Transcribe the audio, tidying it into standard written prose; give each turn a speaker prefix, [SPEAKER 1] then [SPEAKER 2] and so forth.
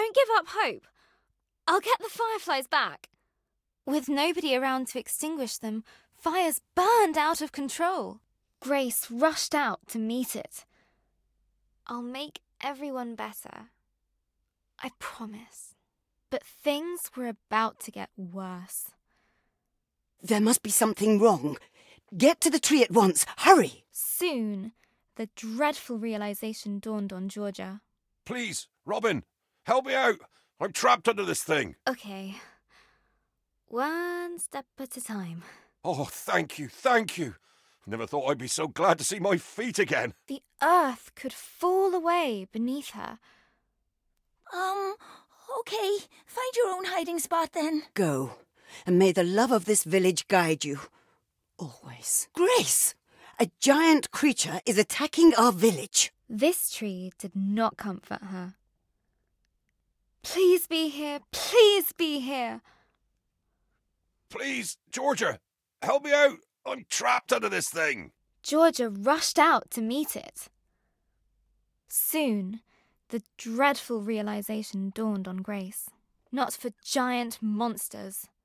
[SPEAKER 1] Don't give up hope. I'll get the fireflies back. With nobody around to extinguish them, fires burned out of control. Grace rushed out to meet it. I'll make everyone better. I promise. But things were about to get worse.
[SPEAKER 2] There must be something wrong. Get to the tree at once. Hurry!
[SPEAKER 1] Soon, the dreadful realization dawned on Georgia.
[SPEAKER 3] Please, Robin, help me out. I'm trapped under this thing.
[SPEAKER 1] Okay. One step at a time.
[SPEAKER 3] Oh, thank you, thank you. Never thought I'd be so glad to see my feet again.
[SPEAKER 1] The earth could fall away beneath her.
[SPEAKER 4] Okay. Find your own hiding spot then.
[SPEAKER 2] Go, and may the love of this village guide you. Always. Grace! A giant creature is attacking our village.
[SPEAKER 1] This tree did not comfort her. Please be here, please be here.
[SPEAKER 3] Please, Georgia, help me out. I'm trapped under this thing.
[SPEAKER 1] Georgia rushed out to meet it. Soon, the dreadful realization dawned on Grace. Not for giant monsters,